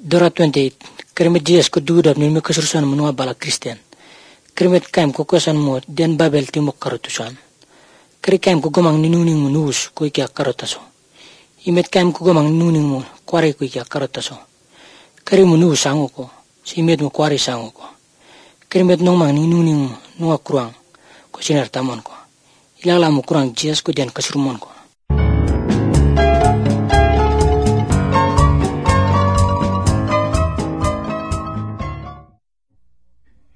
Dora 28. Krimet Jesus ko dudab ni mekasurusan menua bala Kristen. Krimet kaim ko kuasan mo den Babel timok karotusan. Kri kaim ko gomang ninuning mo nuus ko ikia karotaso. Imet kaim ko gomang ninuning mo kware ko ikia karotaso. Kri mo nuus sango ko. Si imet mo kware sango ko. Krimet nongmang ninuning mo nunga kurang ko sinar tamon ko. Ilala mo kurang Jesus ko den kasurumon ko.